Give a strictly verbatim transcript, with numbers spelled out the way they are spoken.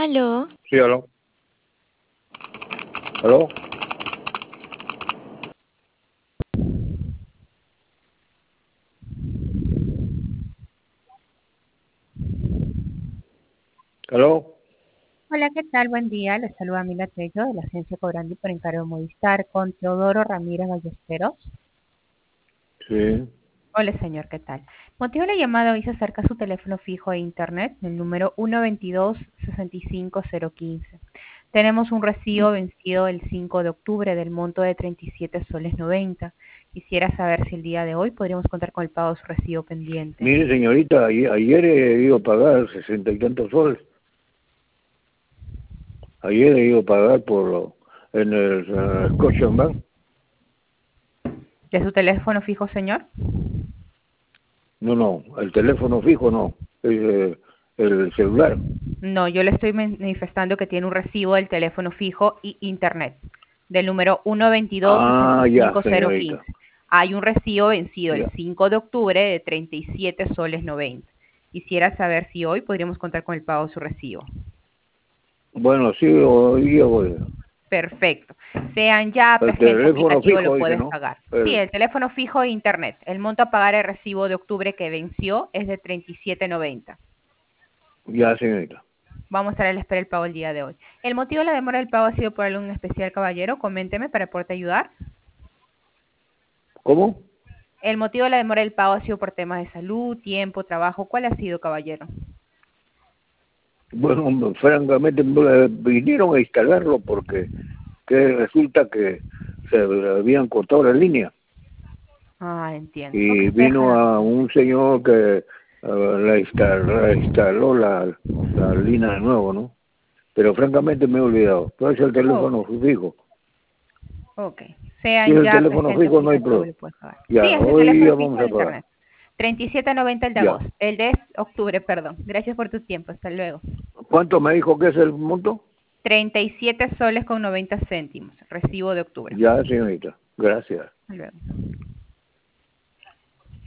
Aló. Sí, aló. ¿Aló? ¿Aló? Hola, ¿qué tal? Buen día. Les saluda Mila Tello de la agencia Cobrandi por encargo de Movistar con Teodoro Ramírez Ballesteros. Sí. Hola, señor, ¿qué tal? Motivo de la llamada hoy se acerca a su teléfono fijo e internet, el número uno veintidós, sesenta y cinco cero quince. Tenemos un recibo vencido el cinco de octubre del monto de treinta y siete soles noventa. Quisiera saber si el día de hoy podríamos contar con el pago de su recibo pendiente. Mire, señorita, ayer, ayer he ido a pagar sesenta y tantos soles. Ayer he ido a pagar por lo- en el uh, Scotiabank. ¿De su teléfono fijo, señor? No, no, el teléfono fijo no, es eh, el celular. No, yo le estoy manifestando que tiene un recibo del teléfono fijo y internet, del número uno veintidós, Ah, sesenta y ya, cinco cero quince. señorita. Hay un recibo vencido el Ya. cinco de octubre de treinta y siete soles noventa. Quisiera saber si hoy podríamos contar con el pago de su recibo. Bueno, sí, hoy día voy. Perfecto. Sean ya El agente teléfono aplicativo lo fijo, dice, puedes ¿no? pagar. Sí, El, el teléfono fijo e internet. El monto a pagar el recibo de octubre que venció es de treinta y siete noventa. ya, señorita. Vamos a estar a la espera del pago el día de hoy. ¿El motivo de la demora del pago ha sido por algún especial, caballero? Coménteme para poderte ayudar. ¿Cómo? ¿El motivo de la demora del pago ha sido por temas de salud, tiempo, trabajo? ¿Cuál ha sido, caballero? Bueno, francamente, me vinieron a instalarlo porque que resulta que se habían cortado la línea. Ah, entiendo. Y Ok, vino déjala. a un señor que uh, la instaló, la instaló la, la línea de nuevo, ¿no? Pero francamente me he olvidado. Entonces el Oh, teléfono fijo. ok. Si es Sean el ya teléfono agente fijo no hay aplicativo problema. lo puedes pagar. Sí, Ya, es el hoy teléfono ya fijo vamos de a pagar. internet. treinta y siete noventa el de Ya. agosto. El de octubre, perdón. Gracias por tu tiempo. Hasta luego. ¿Cuánto me dijo que es el monto? treinta y siete soles con noventa céntimos. Recibo de octubre. Ya, señorita. Gracias. Hasta luego.